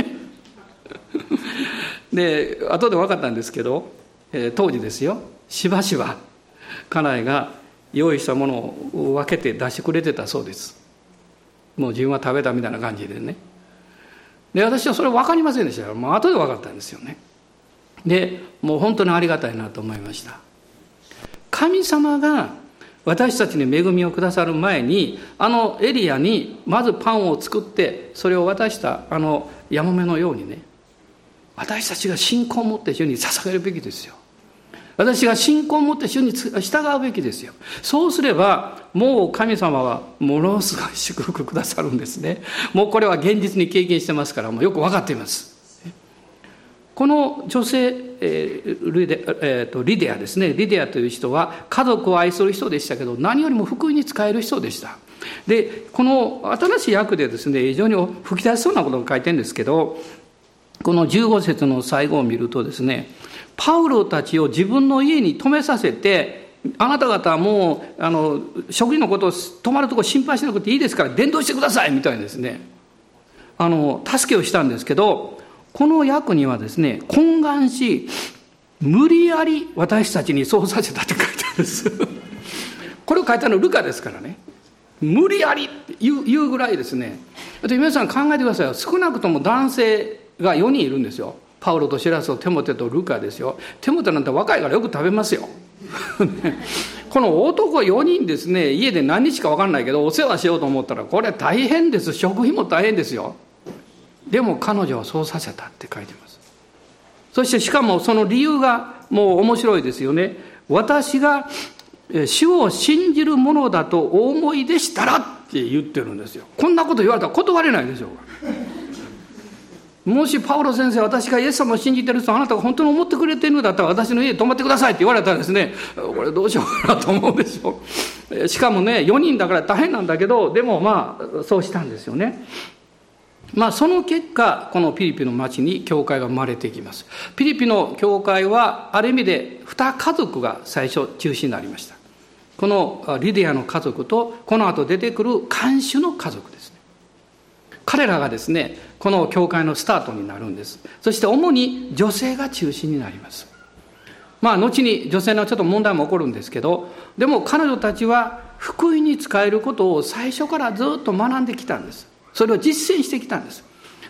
で後で分かったんですけど、えー、当時ですよ、しばしば家内が用意したものを分けて出してくれてたそうです。もう自分は食べたみたいな感じでね。で私はそれ分かりませんでしたから、もう後で分かったんですよね。でもう本当にありがたいなと思いました。神様が私たちに恵みをくださる前に、あのエリアにまずパンを作ってそれを渡したあのヤモメのようにね、私たちが信仰を持って主に捧げるべきですよ。私が信仰を持って主に従うべきですよ。そうすればもう神様はものすごい祝福くださるんですね。もうこれは現実に経験してますから、もうよく分かっています。この女性、えーリデえー、とリデアですね、リデアという人は家族を愛する人でしたけど、何よりも福音に使える人でした。でこの新しい訳でですね、非常に吹き出しそうなことが書いてるんですけど、このじゅうご節の最後を見るとですね、パウロたちを自分の家に泊めさせて、あなた方はもうあの食事のことを泊まるところ心配しなくていいですから伝道してくださいみたいにですね、あの助けをしたんですけど、この訳にはですね、懇願し無理やり私たちにそうさせたって書いてあるんですこれを書いたのルカですからね。無理やりって言う、言うぐらいですね。だって皆さん考えてくださいよ。少なくとも男性がよにんいるんですよ。パウロとシラスとテモテとルカですよ。テモテなんて若いからよく食べますよこの男よにんですね、家で何日か分かんないけどお世話しようと思ったらこれ大変です。食費も大変ですよ。でも彼女はそうさせたって書いてます。そしてしかもその理由がもう面白いですよね。私が主を信じるものだとお思いでしたらって言ってるんですよ。こんなこと言われたら断れないでしょうか。もしパウロ先生、私がイエス様を信じてる人、あなたが本当に思ってくれているのだったら私の家に泊まってくださいって言われたらですね、これどうしようかなと思うでしょう。しかもね、よにんだから大変なんだけど、でもまあそうしたんですよね。まあ、その結果このピリピの町に教会が生まれていきます。ピリピの教会はある意味でに家族が最初中心になりました。このリディアの家族とこの後出てくる看守の家族ですね。彼らがですね、この教会のスタートになるんです。そして主に女性が中心になります。まあ後に女性のちょっと問題も起こるんですけど、でも彼女たちは福音に使えることを最初からずっと学んできたんです。それを実践してきたんです。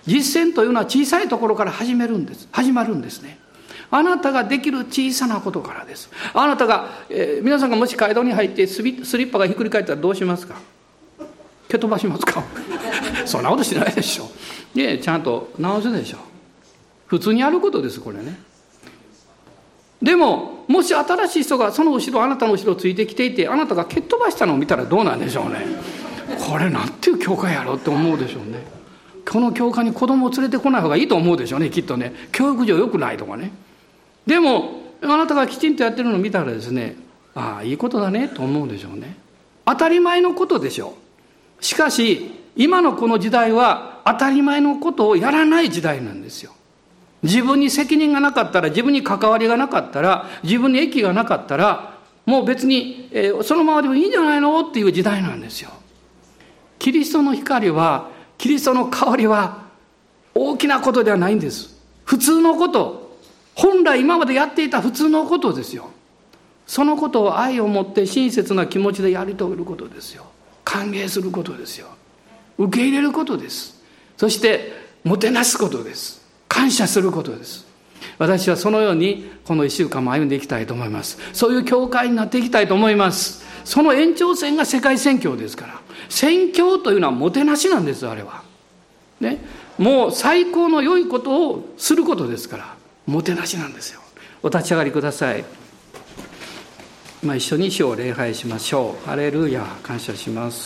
実践というのは小さいところから始めるんです始まるんですね。あなたができる小さなことからです。あなたが、えー、皆さんがもし街道に入ってスリッパがひっくり返ったらどうしますか？蹴飛ばしますか？そんなことしないでしょ。でちゃんと直すでしょ。普通にやることですこれね。でももし新しい人がその後ろあなたの後ろついてきていてあなたが蹴っ飛ばしたのを見たらどうなんでしょうね。これなんていう教会やろって思うでしょうね。この教会に子供を連れてこない方がいいと思うでしょうねきっとね。教育上良くないとかね。でもあなたがきちんとやってるのを見たらですね、ああいいことだねと思うでしょうね。当たり前のことでしょう。しかし今のこの時代は当たり前のことをやらない時代なんですよ。自分に責任がなかったら、自分に関わりがなかったら、自分に益がなかったら、もう別に、えー、そのままでもいいんじゃないのっていう時代なんですよ。キリストの光は、キリストの香りは大きなことではないんです。普通のこと、本来今までやっていた普通のことですよ。そのことを愛を持って親切な気持ちでやり遂げることですよ。歓迎することですよ。受け入れることです。そしてもてなすことです。感謝することです。私はそのようにこの一週間も歩んでいきたいと思います。そういう教会になっていきたいと思います。その延長線が世界宣教ですから。宣教というのはもてなしなんです。あれはね、もう最高の良いことをすることですからもてなしなんですよ。お立ち上がりください。まあ、一緒に主を礼拝しましょう。ハレルヤ、感謝します。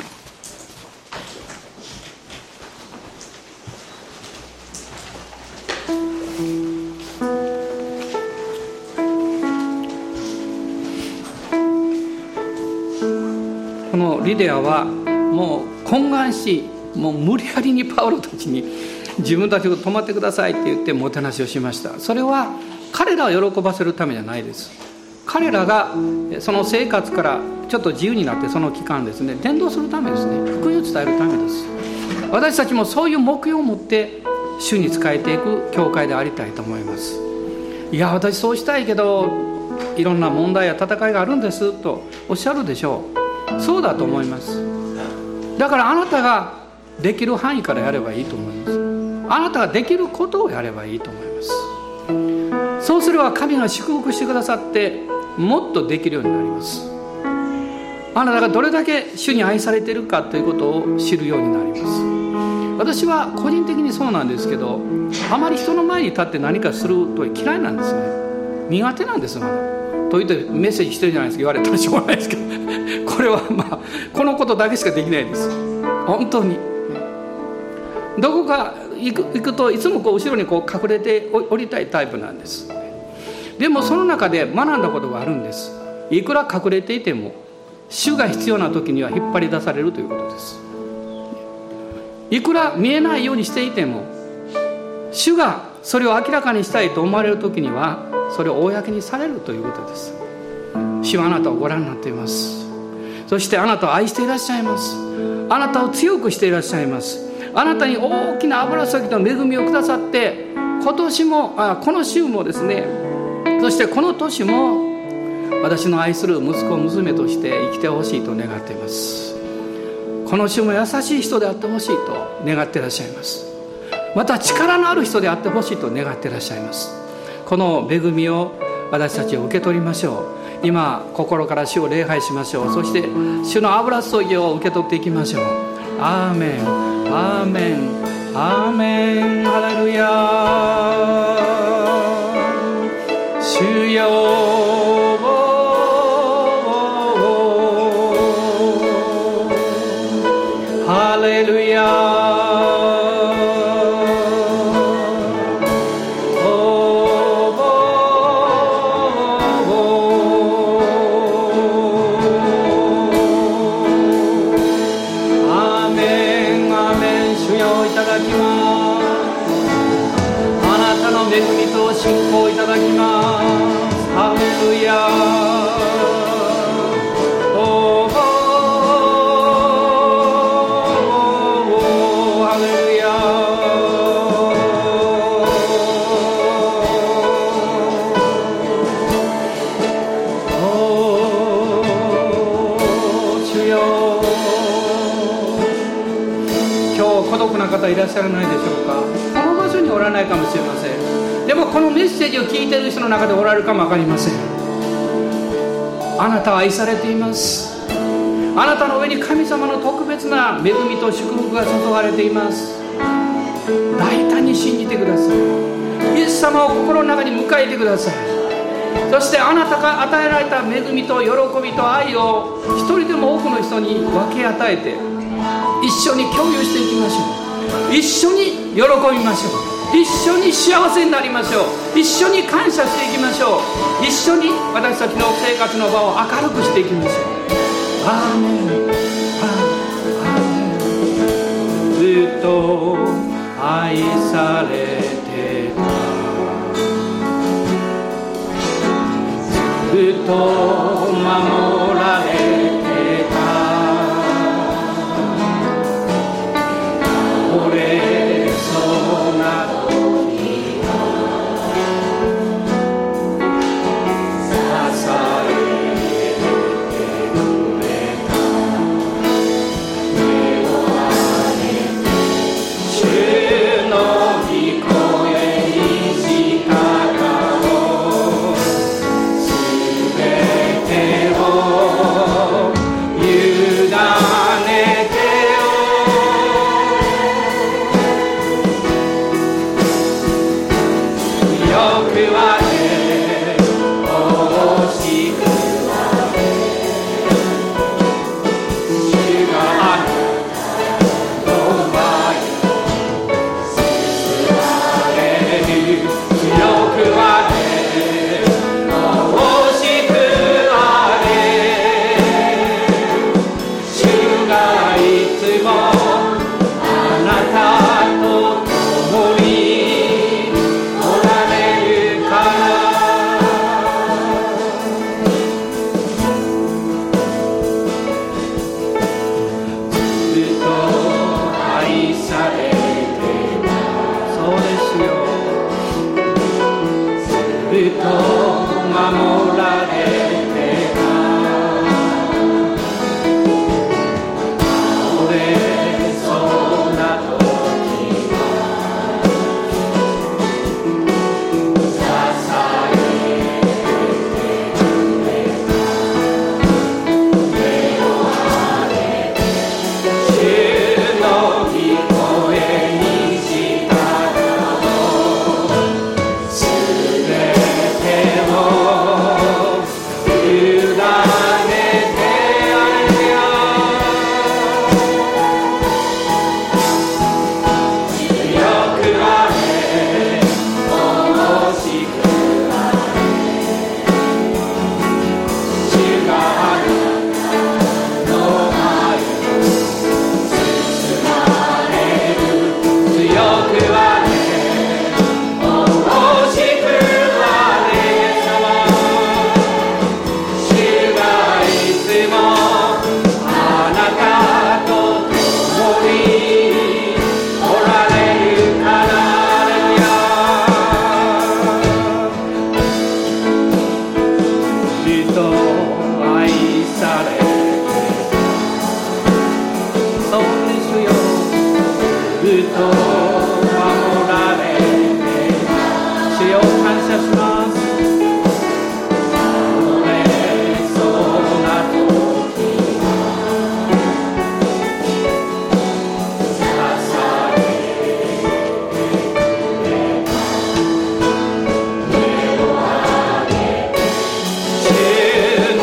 このリデアはもう懇願し、もう無理やりにパウロたちに自分たちを泊まってくださいって言ってもてなしをしました。それは彼らを喜ばせるためじゃないです。彼らがその生活からちょっと自由になってその期間ですね、伝道するためですね、福音を伝えるためです。私たちもそういう目標を持って主に仕えていく教会でありたいと思います。いや私そうしたいけどいろんな問題や戦いがあるんですとおっしゃるでしょう。そうだと思います。だからあなたができる範囲からやればいいと思います。あなたができることをやればいいと思います。そうすれば神が祝福してくださってもっとできるようになります。あなたがどれだけ主に愛されているかということを知るようになります。私は個人的にそうなんですけど、あまり人の前に立って何かすると嫌いなんですね。苦手なんですまだ。と言ってメッセージしてるじゃないですか。言われたらしょうがないですけどこれはまあこのことだけしかできないです。本当にどこか行く、行くといつもこう後ろにこう隠れておりたいタイプなんです。でもその中で学んだことがあるんです。いくら隠れていても主が必要な時には引っ張り出されるということです。いくら見えないようにしていても主がそれを明らかにしたいと思われる時にはそれを公にされるということです。主はあなたをご覧になっています。そしてあなたを愛していらっしゃいます。あなたを強くしていらっしゃいます。あなたに大きな油注ぎと恵みをくださって今年もあこの週もですね、そしてこの年も私の愛する息子娘として生きてほしいと願っています。この週も優しい人であってほしいと願っていらっしゃいます。また力のある人であってほしいと願っていらっしゃいます。この恵みを私たちを受け取りましょう。今心から主を礼拝しましょう。そして主の油注ぎを受け取っていきましょう。アーメンアーメンアーメンハレルヤ主よハレルヤ信仰いただきます。ハレルヤおーハレルヤおー主よ今日孤独な方方いらっしゃらないでしょうか。この場所におらないかもしれません。でもこのメッセージを聞いている人の中でおられるかも分かりません。あなたは愛されています。あなたの上に神様の特別な恵みと祝福が注がれています。大胆に信じてください。イエス様を心の中に迎えてください。そしてあなたが与えられた恵みと喜びと愛を一人でも多くの人に分け与えて一緒に共有していきましょう。一緒に喜びましょう。一緒に幸せになりましょう。一緒に感謝していきましょう。一緒に私たちの生活の場を明るくしていきましょう。アーメン、アーメン。ずっと愛されてた、ずっと守られてた、倒れそうな時は支えてくれた、目を上げて主の御声に従おう、すべてを委ねて強くはね、惜しくはね、主があなたの前に進まれる、強くはね、惜しくはね、主がいつもあなたと共におられるから。ずっと愛されてた、そうですよ。ずっと守られてた、倒れそうな時は支えてくれた、目を上げて主の御声に従おう、すべてを委ねて、アレルヤ、強くはね、惜しくはね、主があなたの前に進まれる、強くはね、惜しくはね、イエス様、主がいつもあなたと共におられるから。アレルヤ、ずっと愛されてた、そうですよ。ずっと守られてた、主よ感謝します。倒れそうな時は支えてくれた、目を上げて主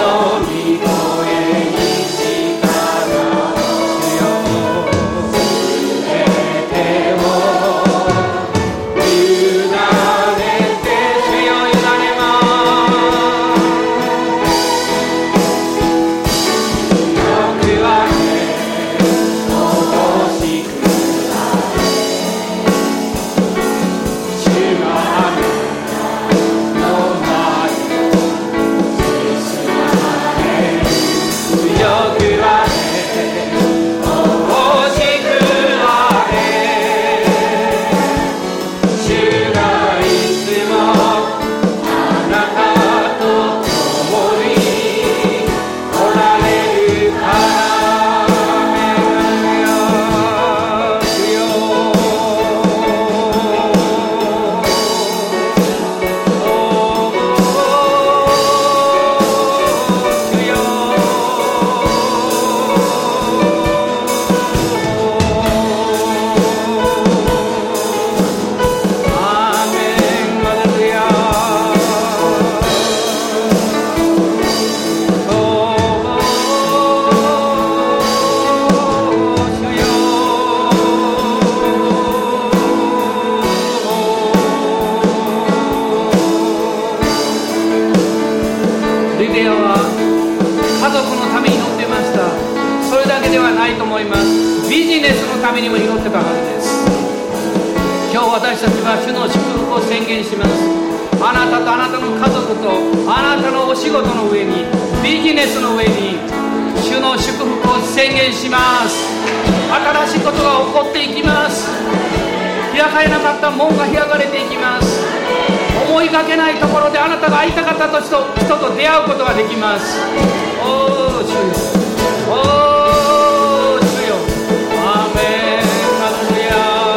リデアは家族のために祈っていました。それだけではないと思います。ビジネスのためにも祈ってたはずです。今日私たちは主の祝福を宣言します。あなたとあなたの家族とあなたのお仕事の上に、ビジネスの上に主の祝福を宣言します。新しいことが起こっていきます。開かれなかった門が開かれていきます。思いがけないところであなたが会いたかった人と出会うことができます。おー主よ、おー主よ、アーメン、ハレルヤ。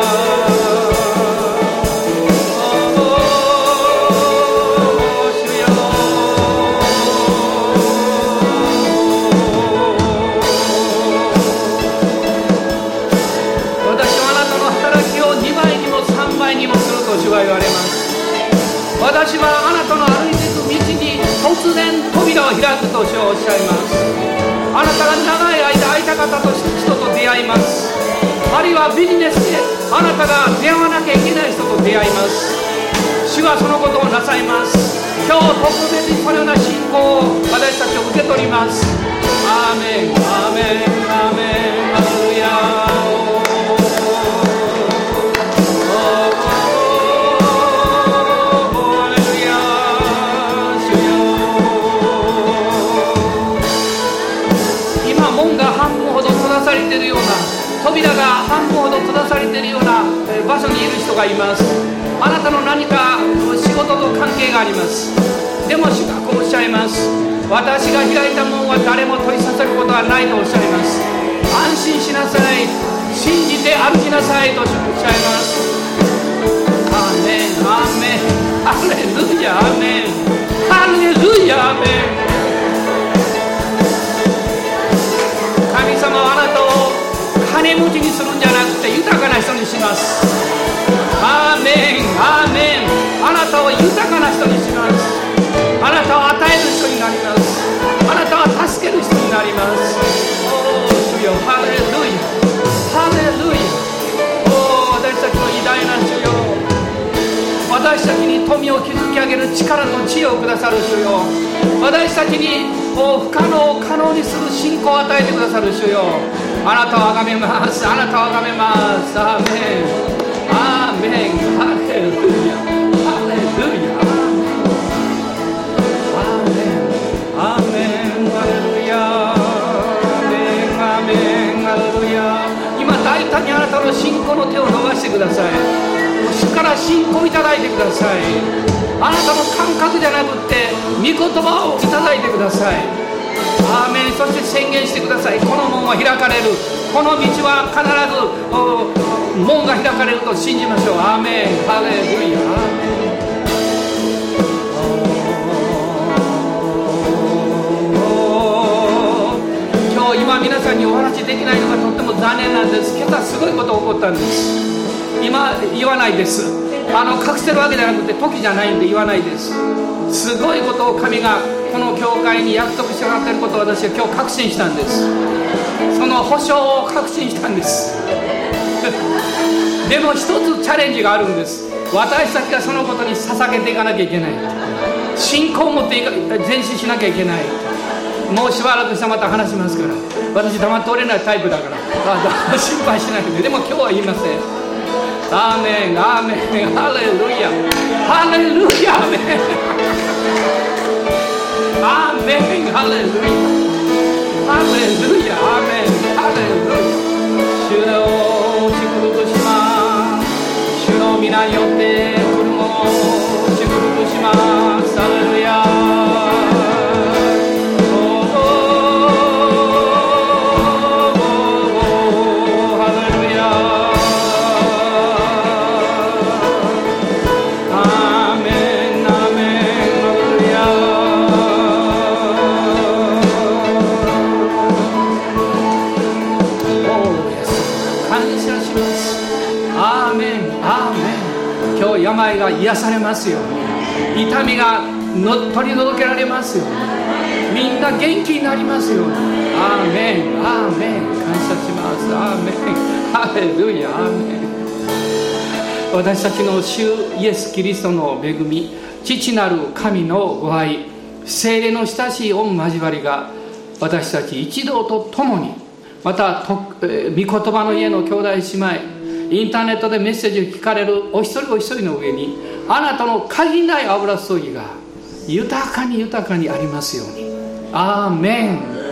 おー主よ、私はあなたの働きをにばいにもさんばいにもすると主は言われます。私はあなたの歩いていく道に突然扉を開くと主はおっしゃいます。あなたが長い間会いたかった人と出会います。あるいはビジネスであなたが出会わなきゃいけない人と出会います。主はそのことをなさいます。今日特別にこのような信仰を私たちを受け取ります。アーメン、アーメン、アーメン、ハレルヤ。扉が半分ほど閉ざされているような場所にいる人がいます。あなたの何か仕事と関係があります。でも主がこうおっしゃいます。私が開いた門は誰も取りさせることはないとおっしゃいます。安心しなさい、信じて歩きなさいとおっしゃいます。アーメン、アーメン、ハレルヤ、アーメン、ハレルヤ、アーメン。神様はあなたを金持ちにするんじゃなくて豊かな人にします。アーメン、アーメン。あなたを豊かな人にします。あなたを与える人になります。あなたは助ける人になります。おー主よ、ハレルヤ、ハレルヤ。おー私たちの偉大な主よ、私たちに富を築き上げる力と知恵をくださる主よ、私たちに不可能を可能にする信仰を与えてくださる主よ、あなたをあがめます。あなたをあがめます。アーメン、アーメン、ハレルヤ、ハレルヤ、アーメン、アーメン、ハレルヤ、アーメン、アーメン、ハレルヤ。今大胆にあなたの信仰の手を伸ばしてください。主から信仰いただいてください。あなたの感覚じゃなくって御言葉をいただいてください。アーメン。そして宣言してください。この門は開かれる。この道は必ず門が開かれると信じましょう。アーメン、ハレルヤ、アーメン。今日今皆さんにお話できないのがとっても残念なんです。今朝すごいことが起こったんです。今言わないです。あの隠せるわけじゃなくて時じゃないんで言わないです。すごいことを神がこの教会に約束してもらっていることを私は今日確信したんです。その保証を確信したんですでも一つチャレンジがあるんです。私たちがそのことに捧げていかなきゃいけない。信仰を持って前進しなきゃいけない。もうしばらくしたらまた話しますから。私黙っておれないタイプだからあ心配しないで。でも今日は言いません。アーメン、アーメン、ハレルヤ、ハレルヤ、アーメン、アーメン、ハレルヤ、ハレルヤ、アーメン、ハレルヤ。主を祝福します。主の皆によって来るものを祝福します。ハレルヤ。病が癒されますように。痛みがの取り除けられますように。みんな元気になりますように。アーメン、アーメン。感謝します。アーメン、ハレルヤ、アーメン。私たちの主イエス・キリストの恵み、父なる神のご愛、 聖霊の親しい御交わりが私たち一同と共に、またと、えー、御言葉の家の兄弟姉妹、インターネットでメッセージを聞かれるお一人お一人の上に、あなたの限りない油注ぎが豊かに豊かにありますように。アーメン。